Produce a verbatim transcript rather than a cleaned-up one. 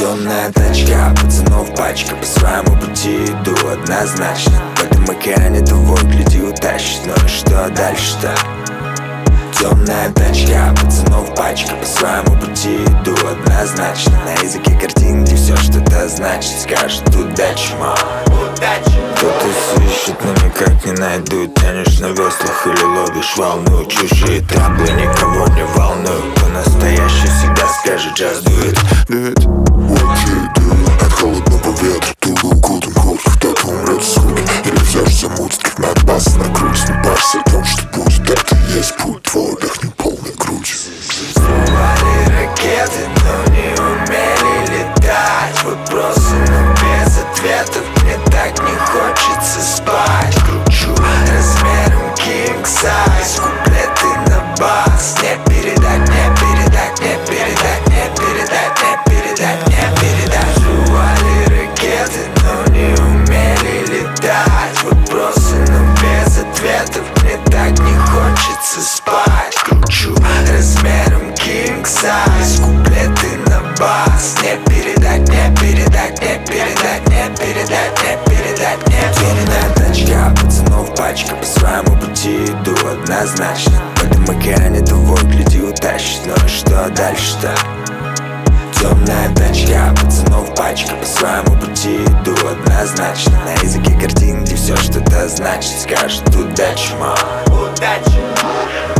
Темная тачка, пацанов пачка, по своему пути иду однозначно. В этом океане твой гляди утащит, ну и что дальше-то? Темная тачка, пацанов пачка, по своему пути иду однозначно. На языке картин, где все что-то значит, скажет удачи, мам. Кто-то ищет, но никак не найдут. Тянешь на веслах или ловишь волну. Чужие траблы никого не волнуют. Кто настоящий всегда скажет just do it, do it. What you do? От холодного ветра ты укутан кровь, кто-то умрет с скуки. Или взяшь замутит, как надпас на грудь. Не парься о том, что будет, это и есть путь твой, вдохни полной грудью. Взрывали ракеты, но не умели летать. Вопросы, но без ответов. Мне так не хочется спать. Кручу размером king size. Куплеты на бас. Не передать, не передать, не передать, не передать, не передать, не передать. Взрывали ракеты, но не умели летать. Вопросы, но без ответов. Мне так не хочется спать. Кручу размером king size. Куплеты на бас. Не передать, не передать, не передать, не передать, не передать, не передать. Темная тачка, пацанов пачка, по своему пути иду однозначно. В этом океане твой гляди утащит, ну и что дальше-то? Темная тачка, пацанов пачка, по своему пути иду однозначно. На языке картин, где все что-то значит, скажет удачи, мам. Удачи.